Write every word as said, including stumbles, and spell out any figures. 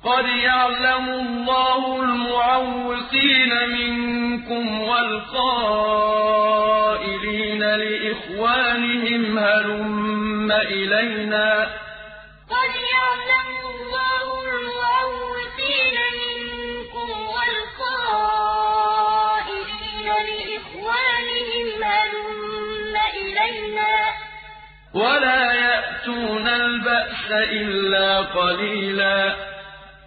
قد يعلم الله المعوقين منكم والقائلين لإخوانهم هلم إلينا قد يعلم الله المعوقين منكم والقائلين لإخوانهم هلم إلينا ولا يأتون البأس إلا قليلا